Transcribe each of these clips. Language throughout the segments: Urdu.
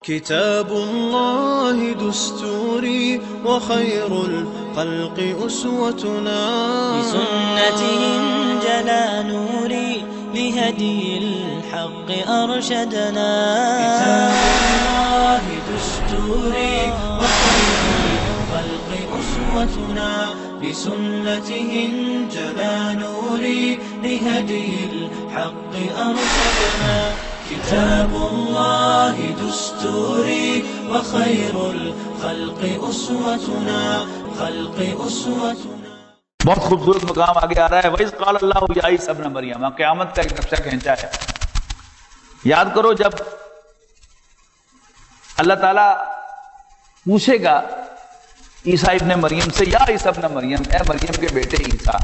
كتاب الله دستوري وخير الخلق أسوتنا بسنته انجلى نوري لهدي الحق أرشدنا كتاب الله دستوري وخير الخلق أسوتنا بسنته انجلى نوري لهدي الحق أرشدنا كتاب الله دستوري وخير الخلق أسوتنا بہت خوبصورت مقام آگے آ رہا ہے وَإِذْ قَالَ اللَّهُ يَا عِيسَى ابْنَ مَرْيَمَ. قیامت کا ایک نقشہ کھینچا ہے. یاد کرو جب اللہ تعالیٰ پوچھے گا عیسیٰ ابن مریم سے یا عیسیٰ ابن مریم، اے مریم کے بیٹے عیسیٰ،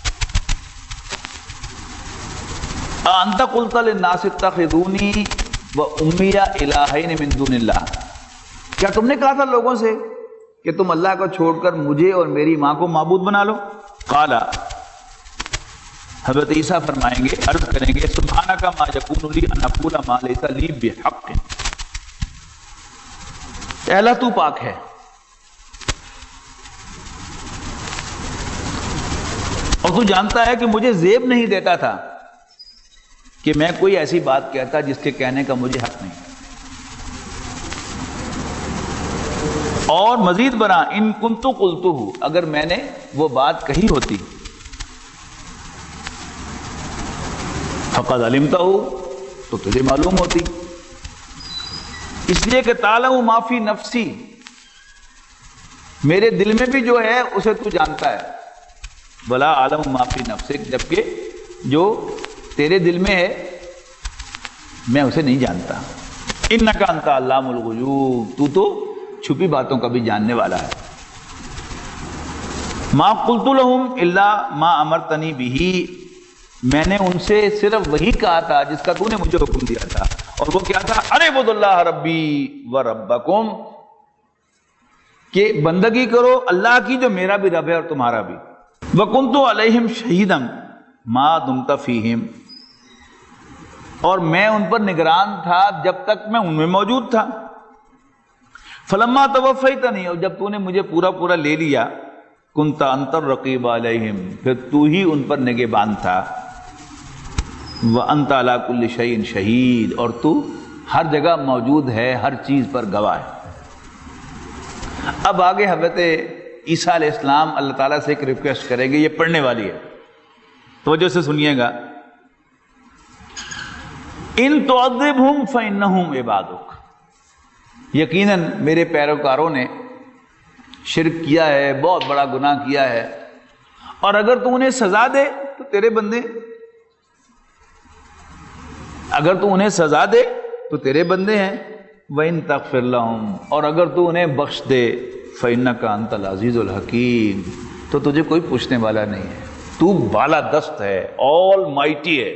أَأَنْتَ قُلْتَ لِلنَّاسِ اتَّخِذُونِي وَأُمِّيَ إِلَٰهَيْنِ مِن دُونِ اللَّهِ. کیا تم نے کہا تھا لوگوں سے کہ تم اللہ کو چھوڑ کر مجھے اور میری ماں کو معبود بنا لو؟ قال، حضرت عیسیٰ فرمائیں گے، عرض کریں گے، سبحانک ما یکون لی ان اقول ما لیس لی بحق. اے اللہ تو پاک ہے، اور تو جانتا ہے کہ مجھے زیب نہیں دیتا تھا کہ میں کوئی ایسی بات کہتا جس کے کہنے کا مجھے حق نہیں. اور مزید برآں ان کنت قلتہ، اگر میں نے وہ بات کہی ہوتی، فقد علمتہ، تو تجھے معلوم ہوتی، اس لیے کہ تعلم ما فی نفسی، میرے دل میں بھی جو ہے اسے تو جانتا ہے، ولا اعلم ما فی نفسک، جبکہ جو تیرے دل میں ہے میں اسے نہیں جانتا. انک انت علام الغیوب، تو چھپی باتوں کا بھی جاننے والا ہے. ما قلت لهم الا ما امرتنی به، میں نے ان سے صرف وہی کہا تھا جس کا تو نے مجھے حکم دیا تھا، اور وہ کیا تھا؟ ان اعبدوا اللہ ربی و ربکم، کہ بندگی کرو اللہ کی جو میرا بھی رب ہے اور تمہارا بھی. وکنت علیہم شہیدا ما دمت فیہم، اور میں ان پر نگران تھا جب تک میں ان میں موجود تھا. فلما توفیتنی، اور جب تو نے مجھے پورا پورا لے لیا، کنت انت الرقیب علیہم، پھر تو ہی ان پر نگہبان تھا. وانت علی کل شیء شہید، اور تو ہر جگہ موجود ہے، ہر چیز پر گواہ ہے. اب آگے حضرت عیسیٰ علیہ السلام اللہ تعالیٰ سے ایک ریکویسٹ کریں گے، یہ پڑھنے والی ہے، توجہ سے سنیے گا. ان تعذبہم فانہم عبادک، یقیناً میرے پیروکاروں نے شرک کیا ہے، بہت بڑا گناہ کیا ہے، اور اگر تو انہیں سزا دے تو تیرے بندے، اگر تو انہیں سزا دے تو تیرے بندے ہیں. وَإِن تَغْفِرْ لَهُمْ، اور اگر تو انہیں بخش دے، فَإِنَّكَ أَنْتَ الْعَزِيزُ الْحَكِيمُ، تو تجھے کوئی پوچھنے والا نہیں ہے، تو بالا دست ہے، آل مائٹی ہے.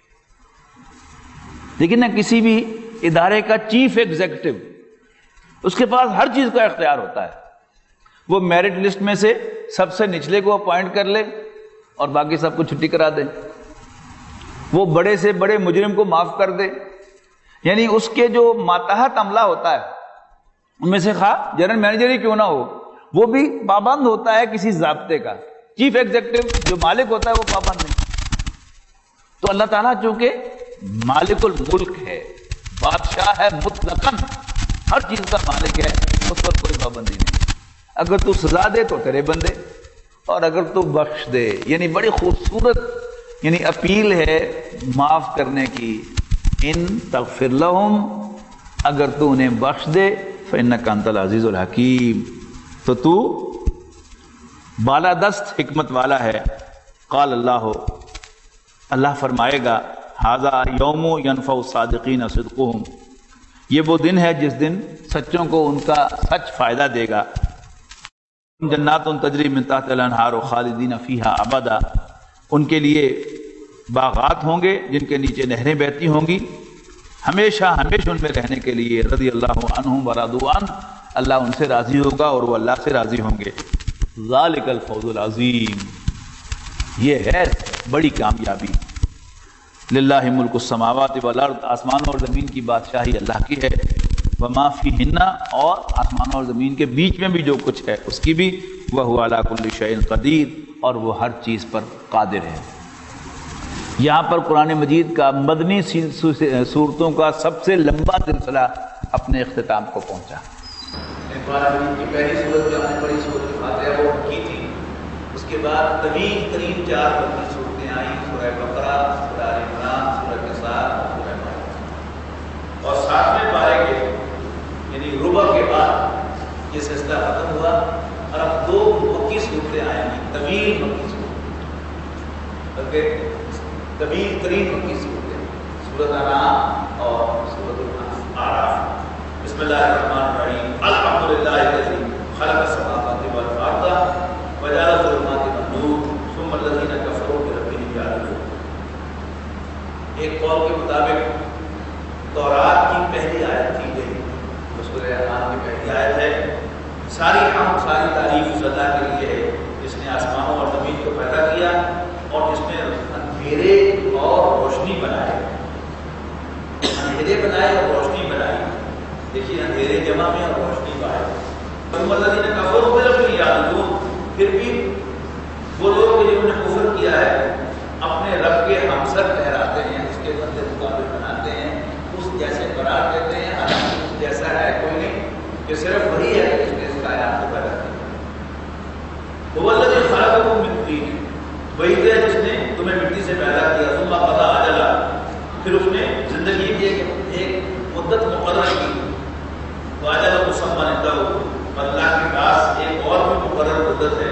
لیکن نہ کسی بھی ادارے کا چیف ایگزیکٹو، اس کے پاس ہر چیز کا اختیار ہوتا ہے. وہ میرٹ لسٹ میں سے سب سے نچلے کو اپوائنٹ کر لے اور باقی سب کو چھٹی کرا دے. وہ بڑے سے بڑے مجرم کو معاف کر دے. یعنی اس کے جو ماتحت عملہ ہوتا ہے ان میں سے خواہ جنرل مینیجر ہی کیوں نہ ہو، وہ بھی پابند ہوتا ہے کسی ضابطے کا. چیف ایگزیکٹو جو مالک ہوتا ہے وہ پابند نہیں. تو اللہ تعالیٰ چونکہ مالک الملک ہے، بادشاہ ہے مطلقاً، ہر چیز کا مالک ہے، اس پر کوئی پابندی نہیں. اگر تو سزا دے تو تیرے بندے، اور اگر تو بخش دے، یعنی بڑی خوبصورت یعنی اپیل ہے معاف کرنے کی. ان تغفر لہم، اگر تو انہیں بخش دے، فإنک انت العزیز الحکیم، تو تو بالادست حکمت والا ہے. قال اللہ فرمائے گا، ھذا یوم ینفع الصادقین صدقہم، یہ وہ دن ہے جس دن سچوں کو ان کا سچ فائدہ دے گا. جنات تجری من تحت الانہار خالدین فیہا ابدا، ان کے لیے باغات ہوں گے جن کے نیچے نہریں بہتی ہوں گی ہمیشہ ہمیشہ ان میں رہنے کے لیے. رضی اللہ عنہم ورضوا عنہ، اللہ ان سے راضی ہوگا اور وہ اللہ سے راضی ہوں گے. ذالک الفوز العظیم، یہ ہے بڑی کامیابی. للہ ملک السماوات والارض، آسمان اور زمین کی بادشاہی اللہ کی ہے. وما فیہن، اور آسمان اور زمین کے بیچ میں بھی جو کچھ ہے اس کی بھی، وہو علی کل شیء قدیر، اور وہ ہر چیز پر قادر ہے۔ یہاں پر قرآن مجید کا مدنی صورتوں کا سب سے لمبا سلسلہ اپنے اختتام کو پہنچا۔ قرآن مجید کی پہلی صورت جو ہم نے پڑھی سورۃ الفاتحہ وہ کی تھی، اس کے بعد طویل ترین 4 مدنی صورتیں آئیں، سورہ بقرہ، سورہ آل عمران، سورہ نساء اور سورہ مائدہ، اور 7ویں پارے کے یعنی ربع کے بعد یہ سلسلہ ختم ہوا، اور اب 2 مکی صورتیں آئیں گی، طویل مکی صورتیں، بلکہ طویل ترین مکی صورتیں، سورۃ انعام اور سورۃ الاعراف۔ بسم اللہ الرحمن الرحیم، الحمدللہ الذی خلق السماوات والارض وجعل الظلمات والنور ثم الذین کفروا بربہم یعدلون۔ ایک قول کے مطابق تورات کی پہلی آیت تھی گئی، سورہ انعام کی پہلی آیت ہے۔ ساری حمد، ساری تعریف اس اللہ کے لیے ہے جس نے آسمانوں اور زمین کو پیدا کیا اور جس نے اندھیرے اور روشنی بنائے، اندھیرے بنائے اور روشنی بنائی۔ دیکھیے اندھیرے جمع میں اور روشنی باہر۔ الذین کفروا بربہم یعدلون، پھر بھی وہ لوگ جنہوں نے کفر کیا ہے اپنے رب کے ہمسر ٹھہراتے ہیں، اس کے بدلے مقابل بناتے ہیں، اس جیسے قرار دیتے ہیں، حالانکہ اس جیسا ہے کوئی نہیں، یہ صرف وہی ہے جس نے اس کائنات کو پیدا کیا۔ هو الذی خلقکم من طین، وہی ہے جس نے تمہیں مٹی سے پیدا کیا، ثم قضى اجلا، پھر اس نے زندگی کی ایک مدت مقرر کی، واجل مسمى عنده، اللہ کے پاس ایک اور بھی مقرر مدت ہے،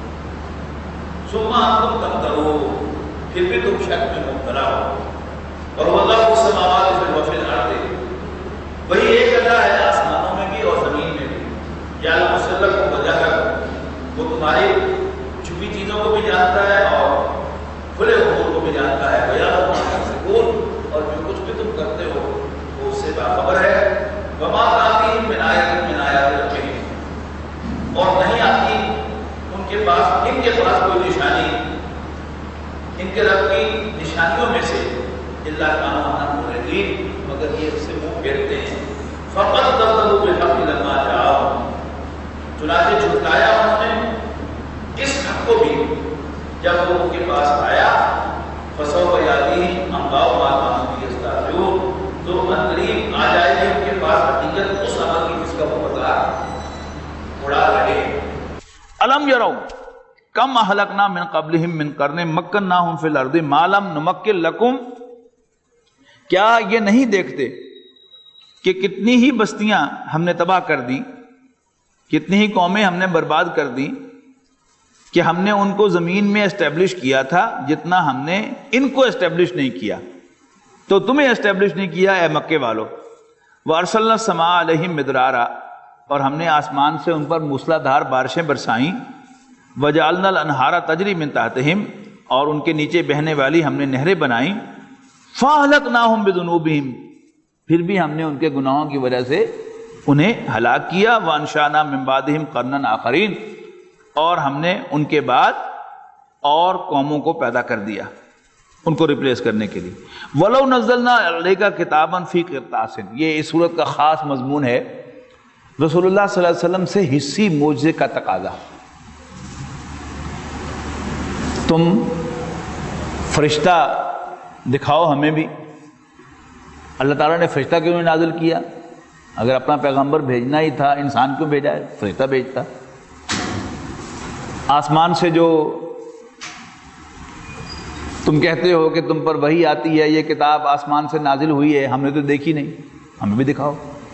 ثم انتم تمترون، پھر بھی تم شک میں مبتلا ہو۔ اور وہ اللہ السماوات وفی الارض، وہی ایک اللہ ہے آسمانوں میں بھی اور زمین میں بھی، یا المسلک کو وجہ کر، وہ تمہاری چھپی چیزوں کو بھی جانتا ہے اور کھلے امور کو بھی جانتا ہے، ویا سکون، اور جو کچھ بھی تم کرتے ہو وہ اس سے باخبر ہے۔ وما تأتیہم من آیۃ من آیات ربہم، اور نہیں آتی ان کے پاس کوئی نشانی ان کے رب کی نشانیوں میں سے، الا کانوا عنہا معرضین، مگر یہ اس سے منہ پھیرتے ہیں۔ فقد کذبوا بالحق لما جاءہم، چنانچہ جھٹلایا انہوں نے اس حق کو بھی جب وہ ان کے پاس آیا۔ فسوف یأتیہم انباء ما کانوا بہ یستہزئون، تو عنقریب آ جائے گی ان کے پاس حقیقت اس عمل کی جس کا وہ مذاق اڑا رہے۔ الم یروا کم اہلکنا من قبلہم من قرن مکناہم فی الارض ما لم نمکن لکم، کیا یہ نہیں دیکھتے کہ کتنی ہی بستیاں ہم نے تباہ کر دی، کتنی ہی قومیں ہم نے برباد کر دی، کہ ہم نے ان کو زمین میں اسٹیبلش کیا تھا جتنا ہم نے ان کو اسٹیبلش نہیں کیا، تو تمہیں اسٹیبلش نہیں کیا اے مکے والو۔ وارسلنا السماء علیہم مدرارا، اور ہم نے آسمان سے ان پر موسلا دھار بارشیں برسائیں۔ وجعلنا الانہار تجری من تحتہم، اور ان کے نیچے بہنے والی ہم نے نہریں بنائیں۔ فاہلکناہم بذنوبہم، پھر بھی ہم نے ان کے گناہوں کی وجہ سے انہیں ہلاک کیا۔ وانشانا من بعدہم قرنا آخرین، اور ہم نے ان کے بعد اور قوموں کو پیدا کر دیا ان کو ریپلیس کرنے کے لیے۔ وَلَوْ نَزَّلْنَا عَلَيْكَ كِتَابًا فِي قِرْطَاسٍ، یہ اس صورت کا خاص مضمون ہے، رسول اللہ صلی اللہ علیہ وسلم سے حسی معجزے کا تقاضا۔ تم فرشتہ دکھاؤ ہمیں بھی۔ اللہ تعالیٰ نے فرشتہ کیوں نہیں نازل کیا؟ اگر اپنا پیغمبر بھیجنا ہی تھا انسان کیوں بھیجا ہے؟ فرشتہ بھیجتا۔ آسمان سے جو تم کہتے ہو کہ تم پر وحی آتی ہے، یہ کتاب آسمان سے نازل ہوئی ہے، ہم نے تو دیکھی نہیں، ہمیں بھی دکھاؤ۔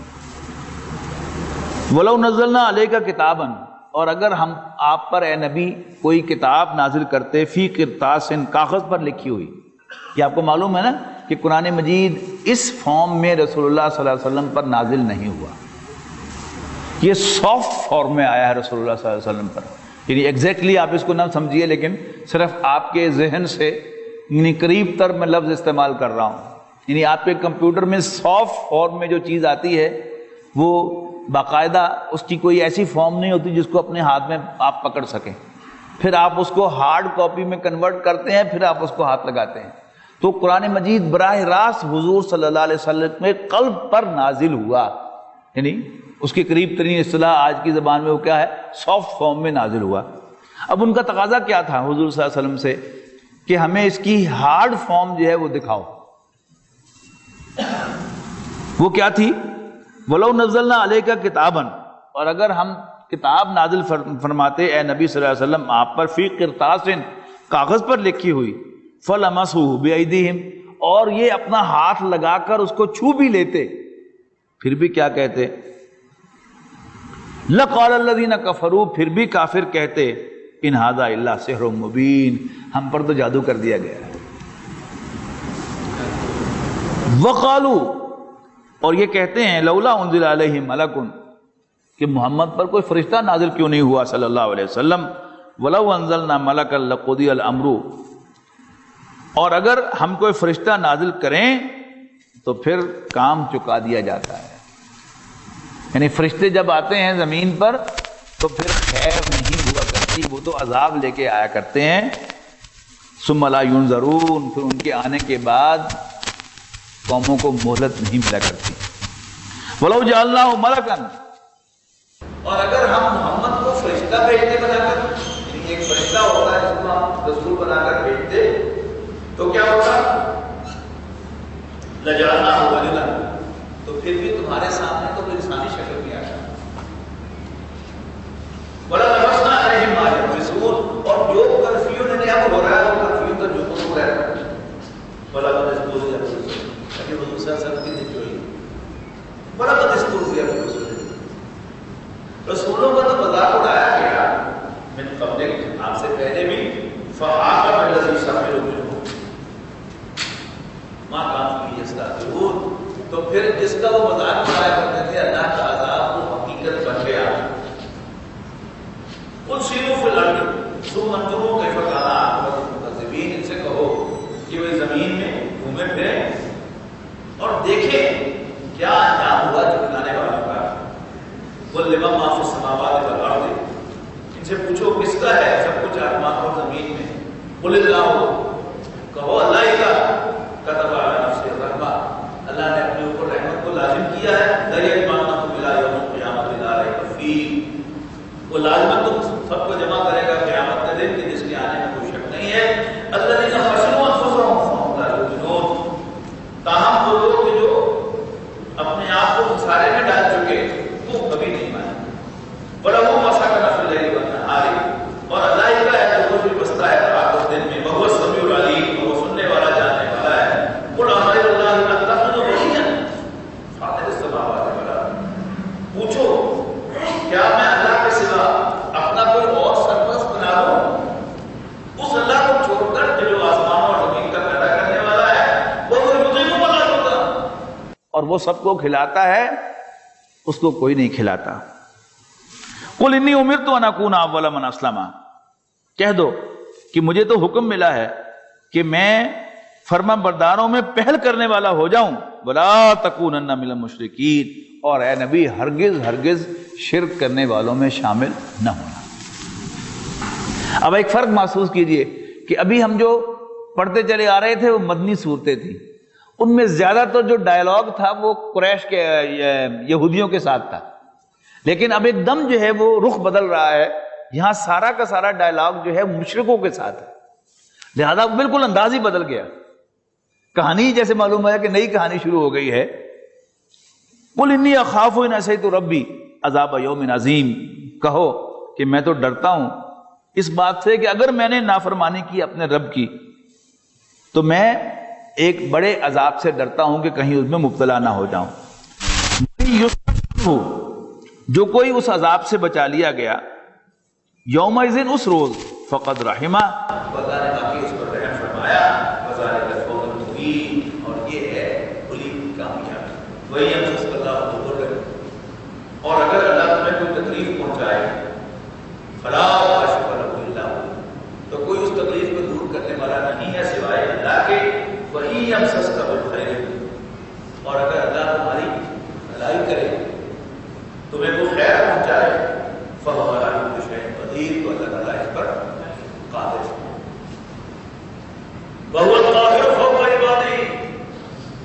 وَلَوْ نَزَّلْنَا عَلَيْكَ كِتَابًا، اور اگر ہم آپ پر اے نبی کوئی کتاب نازل کرتے، فی قرطاس، کاغذ پر لکھی ہوئی۔ یہ آپ کو معلوم ہے نا کہ قرآن مجید اس فارم میں رسول اللہ صلی اللہ علیہ وسلم پر نازل نہیں ہوا، یہ سافٹ فارم میں آیا ہے رسول اللہ صلی اللہ علیہ وسلم پر، یعنی ایگزیکٹلی آپ اس کو نہ سمجھیے، لیکن صرف آپ کے ذہن سے یعنی قریب تر میں لفظ استعمال کر رہا ہوں، یعنی آپ کے کمپیوٹر میں سافٹ فارم میں جو چیز آتی ہے وہ باقاعدہ اس کی کوئی ایسی فارم نہیں ہوتی جس کو اپنے ہاتھ میں آپ پکڑ سکیں، پھر آپ اس کو ہارڈ کاپی میں کنورٹ کرتے ہیں، پھر آپ اس کو ہاتھ لگاتے ہیں۔ تو قرآن مجید براہ راست حضور صلی اللہ علیہ وسلم کے قلب پر نازل ہوا، یعنی اس کی قریب ترین اصطلاح آج کی زبان میں وہ کیا ہے، سافٹ فارم میں نازل ہوا۔ اب ان کا تقاضا کیا تھا حضور صلی اللہ علیہ وسلم سے کہ ہمیں اس کی ہارڈ فارم جو ہے وہ دکھاؤ۔ وہ کیا تھی؟ وَلَوْ نَزَّلْنَا عَلَيْكَ كِتَابًا، اور اگر ہم کتاب نازل فرماتے اے نبی صلی اللہ علیہ وسلم آپ پر، فی قرطاس، کاغذ پر لکھی ہوئی، فَلَمَسْهُ بِأَيْدِيهِمْ، اور یہ اپنا ہاتھ لگا کر اس کو چھو بھی لیتے، پھر بھی کیا کہتے؟ لَقَالَ الَّذِينَ كَفَرُوا، پھر بھی کافر کہتے ان ھذا الا سحر مبین، ہم پر تو جادو کر دیا گیا ہے۔ وقالوا، اور یہ کہتے ہیں لولا انزل علیہ ملک، کہ محمد پر کوئی فرشتہ نازل کیوں نہیں ہوا صلی اللہ علیہ وسلم، ولو انزلنا ملکا لقضی الامر، اور اگر ہم کوئی فرشتہ نازل کریں تو پھر کام چکا دیا جاتا ہے۔ یعنی فرشتے جب آتے ہیں زمین پر تو پھر خیر نہیں ہوا کرتی، وہ تو عذاب لے کے آیا کرتے ہیں۔ ثم لا ينظرون، پھر ان کے آنے کے بعد قوموں کو مہلت نہیں ملا کرتی۔ ولو جعلناہ ملکا، اور اگر ہم محمد کو فرشتہ بھیجتے بنا کر، ایک فرشتہ ہوتا ہے جس کو ہم رسول بنا کر بھیجتے تو کیا ہوتا؟ لجعلناہ رجلا، تو پھر بھی تمہارے سامنے تو انسانی شکل میں آتا، وَلَلَبَسْنَا عَلَيْهِمْ مَا يَلْبِسُونَ، اور جو کرفیو نے اب ہو رہا ہے وہ کرفیو تو جو تو رہتا ہے، وَلَقَدْ اسْتُهْزِئَ بِرُسُلٍ، ابھی حضور صلی اللہ علیہ وسلم کی ذکر ہوئی، وَلَقَدْ اسْتُهْزِئَ بِرُسُلٍ، رسولوں کا تو مذاق اڑایا گیا من قبل، آپ سے پہلے بھی، فَحَاقَ بِالَّذِينَ سَخِرُوا مِنْهُمْ مَا كَانُوا بِهِ يَسْتَهْزِئُونَ، تو پھر جس کا وہ مذاق اڑایا کرتے تھے اللہ کا عذاب وہ حقیقت بن گیا۔ قُلْ سِیرُوا فِی الْأَرْضِ ثُمَّ انظُرُوا کَیْفَ کَانَ عَاقِبَةُ الْمُکَذِّبِینَ، ان سے کہو کہ وہ زمین میں گھومے پھریں اور دیکھیں کیا انجام ہوا جھٹلانے والوں کا۔ قُلْ لِمَن مَا فِی السَّمَاوَاتِ وَالْأَرْضِ، ان سے پوچھو کس کا ہے سب کچھ آسمان اور زمین میں۔ قُلِ اللَّهُ، کہو اللہ ہی کا، كَتَبَ عَلَىٰ نَفْسِهِ الرَّحْمَةَ، اللہ نے اپنے اوپر رحمت کو لازم کیا ہے، لَيَجْمَعَنَّكُمْ إِلَىٰ يَوْمِ الْقِيَامَةِ لَا رَيْبَ فِيهِ، وہ لازمت تم سب کو جمع کرے گا قیامت کے دن کہ جس کے آنے میں کوئی شک نہیں ہے۔ الَّذِينَ خَسِرُوا أَنفُسَهُمْ فَهُمْ لَا يُؤْمِنُونَ، تاہم وہ لوگ جو اپنے آپ کو خسارے میں ڈال چکے وہ کبھی نہیں مانے۔ وَلَهُ مَا سَكَنَ فِي اللَّيْلِ وَالنَّهَارِ، اور اللہ ہی کا ہے جو بھی بستا ہے رات اور دن میں، وَهُوَ السَّمِيعُ الْعَلِيمُ، وہ سننے والا جاننے والا ہے۔ قُلْ أَغَيْرَ اللَّهِ أَتَّخِذُ وَلِيًّا فَاطِرَ السَّمَاوَاتِ وَالْأَرْضِ، پوچھو کیا میں اللہ کے سوا اپنا کوئی اور سرپرست بنا لوں، اس اللہ کو چھوڑ کر جو آسمانوں اور زمین کا پیدا کرنے والا ہے، وہ مجھے کو بتا ہوتا، اور وہ سب کو کھلاتا ہے، اس کو کوئی نہیں کھلاتا۔ قُلْ إِنِّی أُمِرْتُ أَنْ أَكُونَ أَوَّلَ مَنْ أَسْلَمَ، کہہ دو کہ مجھے تو حکم ملا ہے کہ میں فرما برداروں میں پہل کرنے والا ہو جاؤں، وَلَا تَكُونَنَّ مِنَ الْمُشْرِكِينَ، اور اے نبی ہرگز ہرگز شرک کرنے والوں میں شامل نہ ہونا۔ اب ایک فرق محسوس کیجئے کہ ابھی ہم جو پڑھتے چلے آ رہے تھے وہ مدنی صورتیں تھیں، ان میں زیادہ تر جو ڈائلاگ تھا وہ قریش کے یہودیوں کے ساتھ تھا، لیکن اب ایک دم جو ہے وہ رخ بدل رہا ہے، یہاں سارا کا سارا ڈائلاگ جو ہے مشرکوں کے ساتھ ہے، لہذا بالکل انداز ہی بدل گیا، کہانی جیسے معلوم ہے کہ نئی کہانی شروع ہو گئی ہے۔ قُلْ إِنِّی أَخَافُ إِنْ عَصَیْتُ رَبِّی عَذَابَ یَوْمٍ عَظِیمٍ، کہو کہ میں تو ڈرتا ہوں اس بات سے کہ اگر میں نے نافرمانی کی اپنے رب کی تو میں ایک بڑے عذاب سے ڈرتا ہوں کہ کہیں اس میں مبتلا نہ ہو جاؤں۔ جو کوئی اس عذاب سے بچا لیا گیا، یومئذ اس روز، فقد رحمہ، اللہ نے باقی اس پر رحم فرمایا، وذالک الفوز المبین، اور یہ ہے بڑی کامیابی۔ وہی ہم سے اللہ ضرور، اور اگر اللہ تمہیں کوئی تکلیف پہنچائے، فلا کاشف لہ الا ہو، تو کوئی اس تکلیف کو دور کرنے والا نہیں ہے سوائے اللہ کے۔ وہی یمسسک بالخیر، اور اگر اللہ تمہاری بھلائی کرے، تمہیں وہ خیر پہنچائے، فهو علی کل شیء قدیر، تو اللہ تعالیٰ اس پر قادر ہے۔ وهو القاہر فوق عبادہ، اور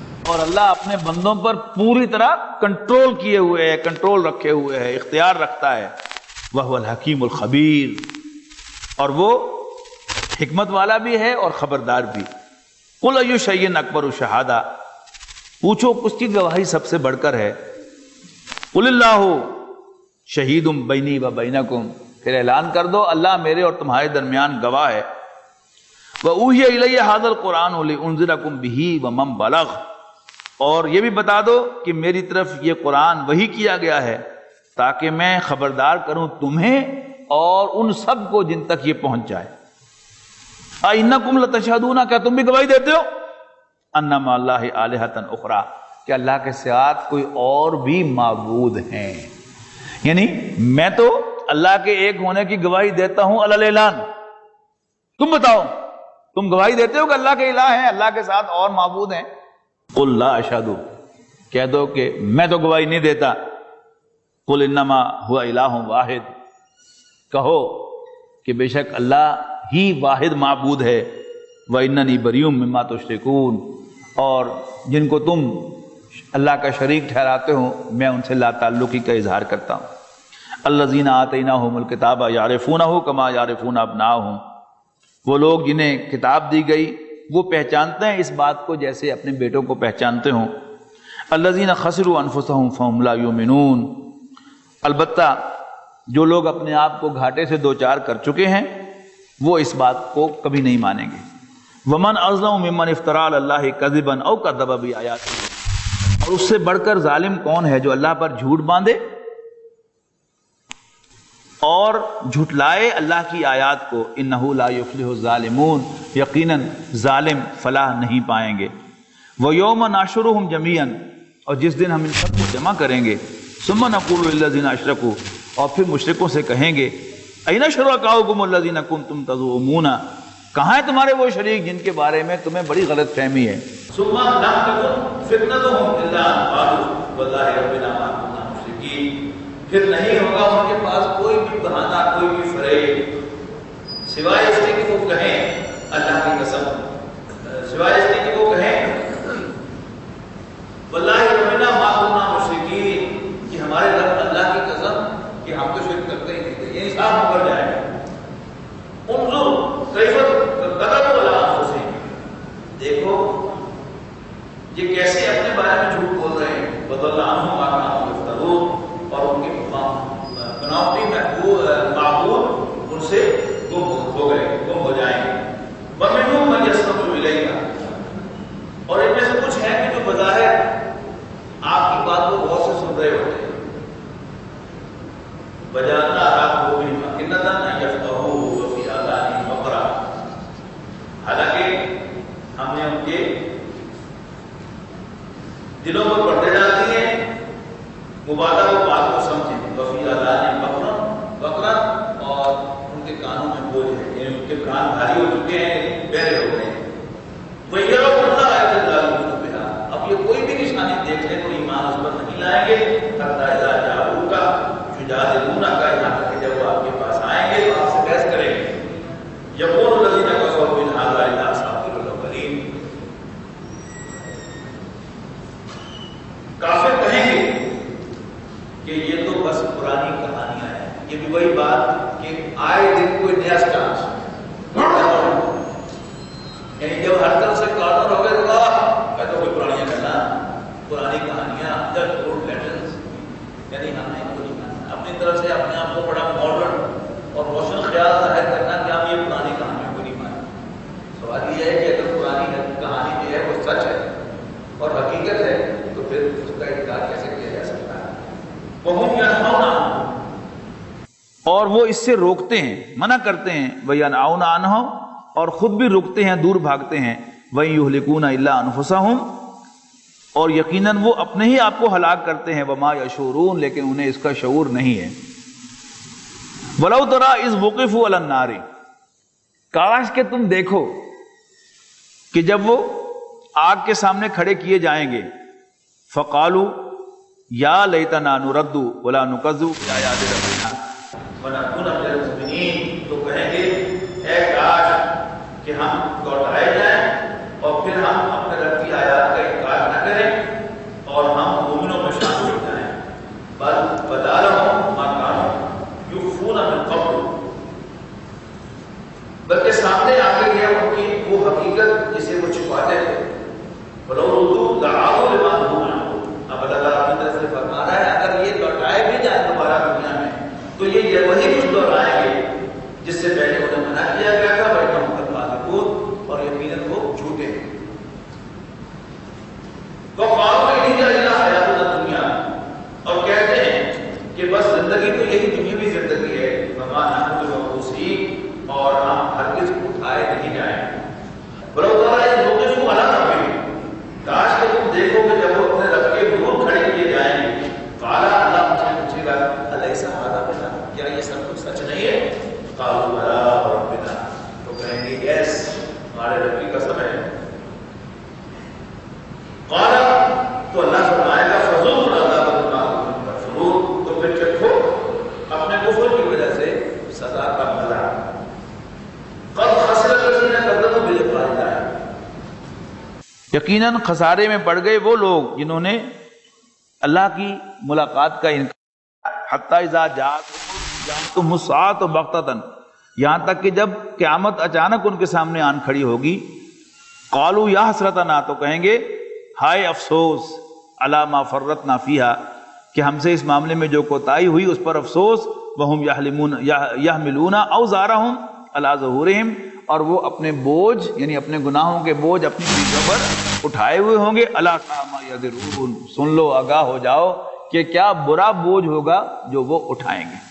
اللہ اپنے بندوں پر پوری طرح کنٹرول کیے ہوئے ہے، کنٹرول رکھے ہوئے ہے، اختیار رکھتا ہے۔ وَهُوَ الْحَكِيمُ الْخَبِيرُ، اور وہ حکمت والا بھی ہے اور خبردار بھی۔ قُلْ أَيُّ شَيْءٍ أَكْبَرُ شَهَادَةً، پوچھو کس کی گواہی سب سے بڑھ کر ہے؟ قُلِ اللَّهُ شَهِيدٌ بَيْنِي وَبَيْنَكُمْ، پھر اعلان کر دو اللہ میرے اور تمہارے درمیان گواہ ہے۔ وَأُوحِيَ إِلَيَّ هَذَا الْقُرْآنُ لِأُنذِرَكُم بِهِ وَمَن بَلَغَ، اور یہ بھی بتا دو کہ میری طرف یہ قرآن وحی کیا گیا ہے تاکہ میں خبردار کروں تمہیں اور ان سب کو جن تک یہ پہنچ جائے۔ أَإِنَّكُمْ لَتَشْهَدُونَ، کیا تم بھی گواہی دیتے ہو؟ أَنَّ مَعَ اللَّهِ آلِهَةً أُخْرَىٰ، کہ اللہ کے ساتھ کوئی اور بھی معبود ہیں، یعنی میں تو اللہ کے ایک ہونے کی گواہی دیتا ہوں علی الاعلان، تم بتاؤ تم گواہی دیتے ہو کہ اللہ کے الہ ہیں، اللہ کے ساتھ اور معبود ہیں؟ قل لا اشہد، کہہ دو کہ میں تو گواہی نہیں دیتا۔ قل انما هو الہ واحد، کہو کہ بے شک اللہ ہی واحد معبود ہے۔ واننی بریء مما تشرکون، اور جن کو تم اللہ کا شریک ٹھہراتے ہو میں ان سے لا تعلقی کا اظہار کرتا ہوں۔ الذین آتیناہم الکتاب یعرفونہ کما یعرفون ابناءہم، وہ لوگ جنہیں کتاب دی گئی وہ پہچانتے ہیں اس بات کو جیسے اپنے بیٹوں کو پہچانتے ہوں۔ الذین خسروا انفسہم فہم لا یؤمنون، البتہ جو لوگ اپنے آپ کو گھاٹے سے دوچار کر چکے ہیں وہ اس بات کو کبھی نہیں مانیں گے۔ ومن اظلم ممن افترى علی اللہ کذبا او کذب بآیاتہ، اور اس سے بڑھ کر ظالم کون ہے جو اللہ پر جھوٹ باندھے اور جھٹلائے اللہ کی آیات کو۔ انہ لا یفلح الظالمون، یقیناً ظالم فلاح نہیں پائیں گے۔ ویوم نحشرہم جمیعا، اور جس دن ہم ان سب کو جمع کریں گے۔ ثم نقول للذین اشرکوا، اور پھر مشرکوں سے کہیں گے این شرکاؤکم الذین کنتم تزعمون، کہاں ہیں تمہارے وہ شریک جن کے بارے میں تمہیں بڑی غلط فہمی ہے؟ ثم لم تكن فتنتهم الا ان قالوا والله ربنا ما كنا مشرکین، پھر نہیں ہوگا ان کے پاس کوئی بھی بہانہ، کوئی بھی فریب سوائے اس کے کہ وہ کہیں اللہ کی قسم، سوائے اس کے کہ وہ کہیں واللہ ربنا ما كنا مشرکین، کہ ہمارے رب اللہ کی قسم کہ ہم تو شرک کرتے ہی نہیں تھے، یہ انصاف ہو کر جائے گا۔ انظر کیف کذبوا علی انفسہم، دیکھو یہ کیسے اپنے بارے میں جھوٹ بول رہے ہیں۔ وضل عنہم ما كانوا یفترون، اور ان کے بناوٹی معبود ان سے گم ہو گئے، گم ہو جائیں گے۔ ومنہم من یسمع الیک، اور ان میں سے کچھ ہیں کہ جو بظاہر آپ کی بات کو غور سے سن رہے ہوتے ہیں۔ وجعلنا على قلوبہم أکنۃ أن یفقہوا وفی آذانہم وقرا، حالانکہ ہم نے ان کے دلوں پر پردے ڈال دیے مبادہ وہ بات کو سمجھیں، وفی آذانہم وقرا، اور ان کے کانوں میں بوجھ ہے، یعنی ان کے کان بھاری ہو چکے ہیں، بہرے ہو گئے ہیں۔ وَيَرَوْا كُلَّ آیَةٍ لَا یُؤْمِنُونَ بِهَا، اب یہ کوئی بھی نشانی دیکھ لیں تو ایمان اس پر نہیں لائیں گے۔ حَتَّىٰ إِذَا جَاءُوكَ يُجَادِلُونَكَ، یہاں تک کہ جب وہ آپ کے پاس آئیں گے تو آپ سے بحث کریں گے۔ يَقُولُ الَّذِينَ كَفَرُوا إِنْ هَٰذَا إِلَّا أَسَاطِيرُ الْأَوَّلِينَ، کافر کہیں گے کہ یہ تو بس پرانی کہانیاں ہیں۔ یہ بھی وہی بات کہ آئے دن کوئی نیا سٹارٹ، یعنی جب ہر طرف سے کارنر ہو گئے تو میں تو کوئی پرانی کرنا، پرانی کہانیاں، جسٹ اولڈ لیجنڈز، یعنی ہم نے کوئی اپنی طرف سے اپنے آپ کو بڑا ماڈرن اور روشن خیال ظاہر کرنا کہ ہم یہ پرانی کہانیوں کو نہیں مانیں۔ سوال یہ ہے کہ اگر پرانی کہانی جو ہے وہ سچ ہے اور حقیقت ہے تو پھر اس کا انکار کیسے کیا جا سکتا ہے؟ وَهُمْ يَنْهَوْنَ عَنْهُ، اور وہ اس سے روکتے ہیں، منع کرتے ہیں۔ وَيَنْأَوْنَ عَنْهُ، اور خود بھی روکتے ہیں، دور بھاگتے ہیں۔ وَيُهْلِكُونَ إِلَّا أَنفُسَهُمْ، اور یقیناً وہ اپنے ہی آپ کو ہلاک کرتے ہیں۔ وَمَا يَشْعُرُونَ، لیکن انہیں اس کا شعور نہیں ہے۔ وَلَوْ تَرَىٰ إِذْ وُقِفُوا عَلَى النَّارِ، کاش کہ تم دیکھو کہ جب وہ آگ کے سامنے کھڑے کیے جائیں گے۔ فَقَالُوا یا لیتنا نرد ولا نکذب بآیات ربنا ونکون من المؤمنین، تو کہیں گے اے کاش کہ ہم لوٹائے جائیں اور پھر ہم اپنے رب کی آیات کا انکار نہ کریں اور ہم مومنوں میں شامل ہو جائیں. بل بدا لهم ما كانوا يخفون من قبل، بلکہ سامنے آ کے گیا ان کی وہ حقیقت جسے وہ چھپاتے تھے. ولو ردوا لعادوا لما نهوا عنه. اب اللہ تعالیٰ اپنی طرف سے فرما رہا ہے اگر یہ لوٹائے بھی جائیں دوبارہ دنیا میں تو یہ وہی کچھ دوہرائیں گے جس سے پہلے انہیں منع کیا گیا تھا. وَإِنَّهُمْ لَكَاذِبُونَ، اور یقیناً وہ جھوٹے ہیں. وَقَالُوا إِنْ هِيَ إِلَّا حَيَاتُنَا الدُّنْيَا، اور کہتے ہیں کہ بس زندگی تو یہی دنیاوی زندگی ہے. وَمَا نَحْنُ بِمَبْعُوثِينَ، اور ہم ہرگز اٹھائے نہیں جائیں. وَلَوْ تَرَىٰ إِذْ وُقِفُوا عَلَىٰ رَبِّهِمْ، کاش کہ تم دیکھو کہ جب وہ اپنے رب کے حضور کھڑے کیے جائیں گے. قَالَ، اللہ مجھ سے پوچھے گا أَلَيْسَ هَٰذَا بِالْحَقِّ، کیا یہ سب کچھ سچ نہیں ہے؟ قَالُوا بَلَىٰ وَرَبِّنَا، تو کہیں گے یس ہمارے رب کی قسم ہے. قَالَ، تو اللہ فرمائے گا فَذُوقُوا الْعَذَابَ بِمَا كُنتُمْ تَكْفُرُونَ، تو پھر چکھو اپنے کفر کی وجہ سے سزا کا مزہ. قَدْ خَسِرَ الَّذِينَ كَذَّبُوا بِلِقَاءِ اللَّهِ، یقیناً خسارے میں پڑ گئے وہ لوگ جنہوں نے اللہ کی ملاقات کا انکار. حتی اذا جاءتہم الساعۃ بغتۃ، یہاں تک کہ جب قیامت اچانک ان کے سامنے آن کھڑی ہوگی. قالوا یا حسرتنا، تو کہیں گے ہائے افسوس، علی ما فرطنا فیہا، کہ ہم سے اس معاملے میں جو کوتاہی ہوئی اس پر افسوس. وہم یحملون اوزارہم علی ظہورہم، اور وہ اپنے بوجھ یعنی اپنے گناہوں کے بوجھ اپنی پیٹھوں پر اٹھائے ہوئے ہوں گے. الا ساء ما یذرون، سن لو، آگاہ ہو جاؤ کہ کیا برا بوجھ ہوگا جو وہ اٹھائیں گے.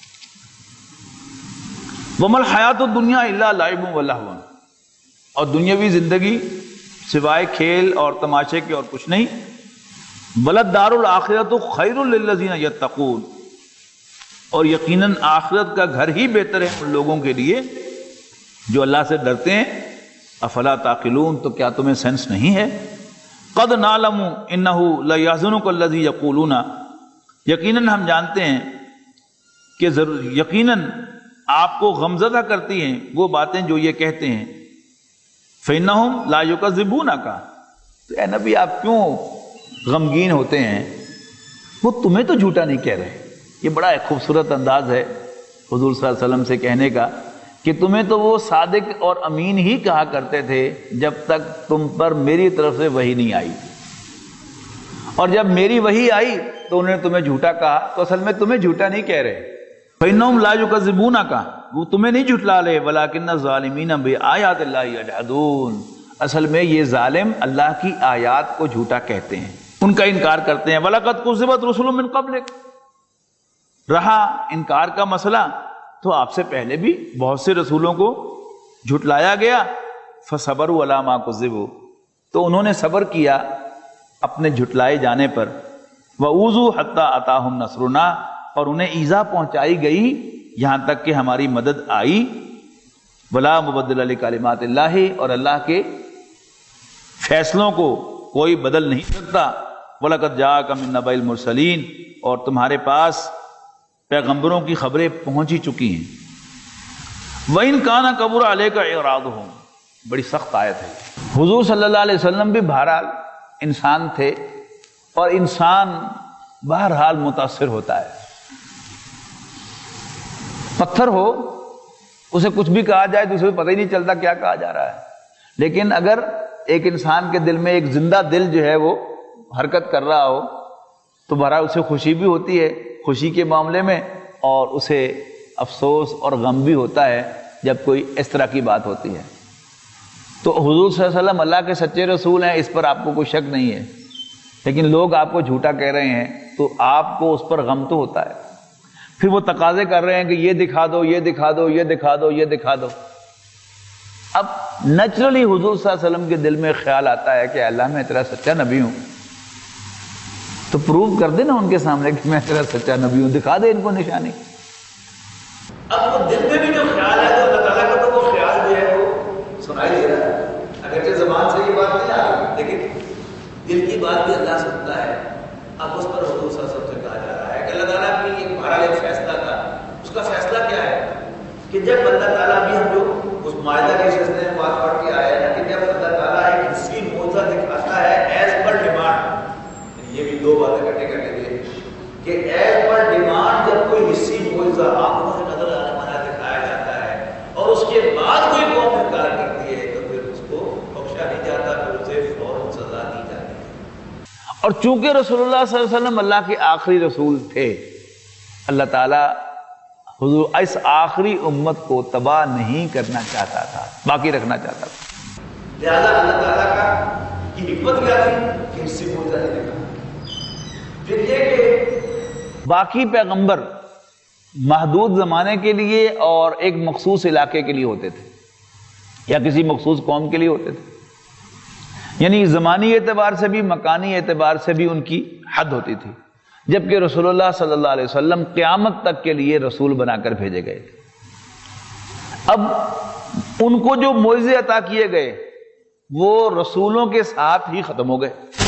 وما الحیات الدنیا الا لعب و لہو، اور دنیاوی زندگی سوائے کھیل اور تماشے کے اور کچھ نہیں. بلد دار الآخرۃ خیر للذین یتقون، اور یقیناً آخرت کا گھر ہی بہتر ہے ان لوگوں کے لیے جو اللہ سے ڈرتے ہیں. افلا تعقلون، تو کیا تمہیں سینس نہیں ہے؟ قد نعلم انہ لیحزنک الذی یقولون، یقیناً ہم جانتے ہیں کہ یقیناً آپ کو غمزدہ کرتی ہیں وہ باتیں جو یہ کہتے ہیں. فإنہم لا یکذبونک، تو اے نبی آپ کیوں غمگین ہوتے ہیں؟ وہ تمہیں تو جھوٹا نہیں کہہ رہے. یہ بڑا ایک خوبصورت انداز ہے حضور صلی اللہ علیہ وسلم سے کہنے کا کہ تمہیں تو وہ صادق اور امین ہی کہا کرتے تھے جب تک تم پر میری طرف سے وحی نہیں آئی، اور جب میری وحی آئی تو انہوں نے تمہیں جھوٹا کہا. تو اصل میں تمہیں جھوٹا نہیں کہہ رہے. فإنہم لا یکذبونک، وہ تمہیں نہیں جھٹلا رہے. ولکن الظالمین بآیات اللہ یجحدون، اصل میں یہ ظالم اللہ کی آیات کو جھوٹا کہتے ہیں، ان کا انکار کرتے ہیں. وَلَقَدْ كُذِّبَتْ رُسُلٌ مِّن قَبْلِكَ، رہا انکار کا مسئلہ تو آپ سے پہلے بھی بہت سے رسولوں کو جھٹلایا گیا. فَصَبَرُوا عَلَىٰ مَا كُذِّبُوا، تو انہوں نے صبر کیا اپنے جھٹلائے جانے پر. وَأُوذُوا حَتَّىٰ أَتَاهُمْ نَصْرُنَا، اور انہیں ایذا پہنچائی گئی یہاں تک کہ ہماری مدد آئی. وَلَا مُبَدِّلَ لِكَلِمَاتِ اللَّهِ، اور اللہ کے فیصلوں کو کوئی بدل نہیں سکتا. وَلَقَدْ جَاءَكَ مِن نَبَإِ الْمُرْسَلِينَ، اور تمہارے پاس پیغمبروں کی خبریں پہنچ ہی چکی ہیں. وَإِن كَانَ كَبُرَ عَلَيْكَ إِعْرَاضُهُمْ، بڑی سخت آیت ہے. حضور صلی اللہ علیہ وسلم بھی بہرحال انسان تھے، اور انسان بہرحال متاثر ہوتا ہے. پتھر ہو اسے کچھ بھی کہا جائے تو اسے پتہ ہی نہیں چلتا کیا کہا جا رہا ہے. لیکن اگر ایک انسان کے دل میں ایک زندہ دل جو ہے وہ حرکت کر رہا ہو تو بہرحال اسے خوشی بھی ہوتی ہے خوشی کے معاملے میں، اور اسے افسوس اور غم بھی ہوتا ہے جب کوئی اس طرح کی بات ہوتی ہے. تو حضور صلی اللہ علیہ وسلم اللہ کے سچے رسول ہیں، اس پر آپ کو کوئی شک نہیں ہے. لیکن لوگ آپ کو جھوٹا کہہ رہے ہیں تو آپ کو اس پر غم تو ہوتا ہے. پھر وہ تقاضے کر رہے ہیں کہ یہ دکھا دو، یہ دکھا دو، یہ دکھا دو، یہ دکھا دو. اب نیچرلی حضور صلی اللہ علیہ وسلم کے دل میں خیال آتا ہے کہ اللہ میں تیرا سچا نبی ہوں، تو پروو کر دے نا ان کے سامنے کہ میں تیرا سچا نبی ہوں، دکھا دے ان کو نشانی. اب وہ دل میں بھی جو خیال ہے تو اللہ تعالیٰ کا تو وہ خیال جو ہے وہ سنائی دے رہا ہے. اگرچہ زبان سے یہ بات نہیں آ رہی لیکن دل کی بات بھی اللہ سنتا ہے. اب اس پر حضور صلی اللہ علیہ وسلم سے کہا جا رہا ہے کہ اللہ تعالیٰ کی ایک بہرحال ایک فیصلہ تھا. اس کا فیصلہ کیا ہے کہ جب اللہ تعالیٰ بھی ہم جو اس معاہدہ کے سلسلے میں بات پڑھ کے آئے ہیں کہ جب اللہ تعالیٰ ایک کہ ایز پر ڈیمانڈ جب کوئی حصی معجزہ آنکھوں سے نظر آنے والا دکھایا جاتا ہے اور اس کے بعد کوئی قوم انکار کرتی ہے تو پھر اس کو بخشا نہیں جاتا، پھر اسے فوراً سزا دی جاتی ہے۔ اور چونکہ رسول اللہ صلی اللہ علیہ وسلم اللہ کے آخری رسول تھے، اللہ تعالیٰ حضور اس آخری امت کو تباہ نہیں کرنا چاہتا تھا، باقی رکھنا چاہتا تھا۔ لہذا اللہ تعالیٰ کا کی حکمت کیا تھی کہ اس سے معجزہ نہیں دکھا۔ پھر یہ کہ باقی پیغمبر محدود زمانے کے لیے اور ایک مخصوص علاقے کے لیے ہوتے تھے یا کسی مخصوص قوم کے لیے ہوتے تھے، یعنی زمانی اعتبار سے بھی مکانی اعتبار سے بھی ان کی حد ہوتی تھی، جبکہ رسول اللہ صلی اللہ علیہ وسلم قیامت تک کے لیے رسول بنا کر بھیجے گئے تھے۔ اب ان کو جو معجزے عطا کیے گئے وہ رسولوں کے ساتھ ہی ختم ہو گئے۔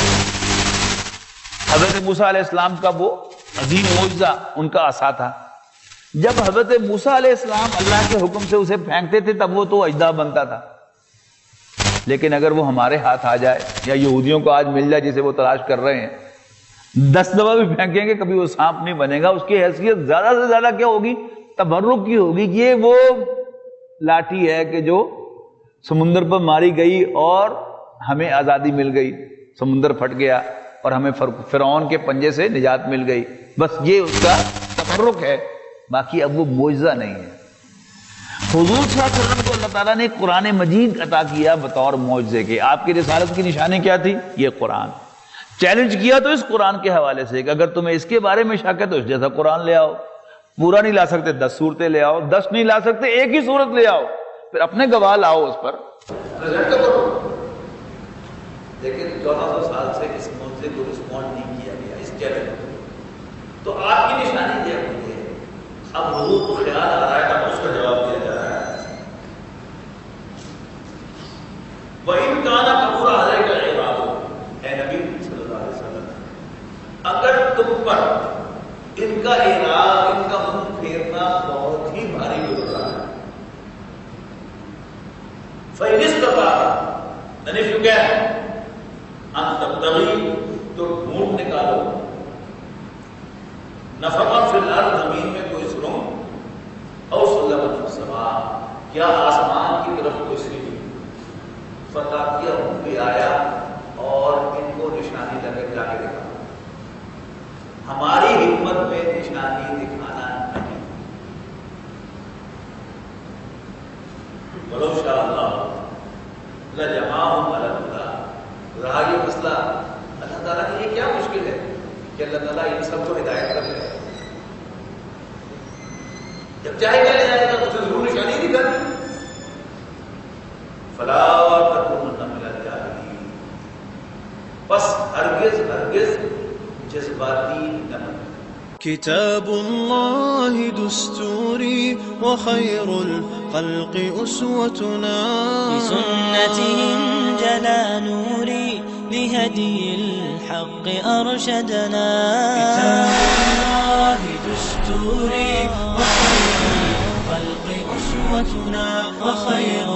حضرت موسیٰ علیہ السلام کا وہ عظیم معجزہ ان کا عصا تھا، جب حضرت موسیٰ علیہ السلام اللہ کے حکم سے اسے پھینکتے تھے تب وہ تو اژدہا بنتا تھا، لیکن اگر وہ ہمارے ہاتھ آ جائے یا یہودیوں کو آج مل جائے جسے وہ تلاش کر رہے ہیں، 10 دفعہ بھی پھینکیں گے کبھی وہ سانپ نہیں بنے گا۔ اس کی حیثیت زیادہ سے زیادہ کیا ہوگی؟ تبرک کی ہوگی کہ یہ وہ لاٹھی ہے کہ جو سمندر پر ماری گئی اور ہمیں آزادی مل گئی، سمندر پھٹ گیا اور ہمیں فرعون کے پنجے سے نجات مل گئی، بس یہ اس کا تبرک ہے، باقی اب وہ معجزہ نہیں ہے۔ حضور صلی اللہ علیہ وسلم کو اللہ تعالیٰ نے قرآن مجید عطا کیا بطور معجزے کے۔ آپ کی رسالت کی نشانی کیا تھی؟ یہ قرآن۔ چیلنج کیا تو اس قرآن کے حوالے سے کہ اگر تمہیں اس کے بارے میں شک ہے تو اس جیسا قرآن لے آؤ، پورا نہیں لا سکتے 10 صورتیں لے آؤ، 10 نہیں لا سکتے ایک ہی صورت لے آؤ، پھر اپنے گواہ لاؤ اس پر۔ پریزنٹ کرو۔ لیکن 1400 سال سے اس معجزے کو رسپونڈ نہیں کیا گیا، اس چیلنج کو۔ تو آپ کی نشانی یہ ہوئی ہے، اب حضور کو خیال آ رہا ہے اب اس کا جواب دیا جا رہا ہے۔ وَإِنْ كَانَ كَبُرَ عَلَيْكَ الْإِعْرَاضُ، اے نبی صلی اللہ علیہ وسلم، اگر تم پر ان کا اعراض، ان کا منہ پھیرنا بہت ہی بھاری ہو رہا ہے، فَإِنِ اسْتَطَعْتَ، then if you can، أَن تَبْتَغِي، تو ڈھونڈ نکالو، نفقا فی الارض، زمین میں کوئی سرنگ، او سلما فی السماء، کیا آسمان کی طرف کوئی سیڑھی، فتاتیہم بھی آیا اور ان کو نشانی لگے جا کے دکھا۔ ہماری حکمت میں نشانی دکھانا نہیں، ولو شاء اللہ لجمعہم علی الہدی، رہا یہ مسئلہ اللہ تعالیٰ کی یہ کیا مشکل ہے کہ اللہ تعالیٰ ان سب کو ہدایت کر لے، جب چاہے گا لے جائے گا تو ضرور نشانی دکھا دی۔ فلا تکونن من الجاہلین، بس ہرگز ہرگز جذباتی نہ بنو۔ كتاب الله دستوري وخير الخلق أسوتنا، بسنتهم جلا نوري لهدي الحق أرشدنا. كتاب الله دستوري وخير الخلق أسوتنا، وخير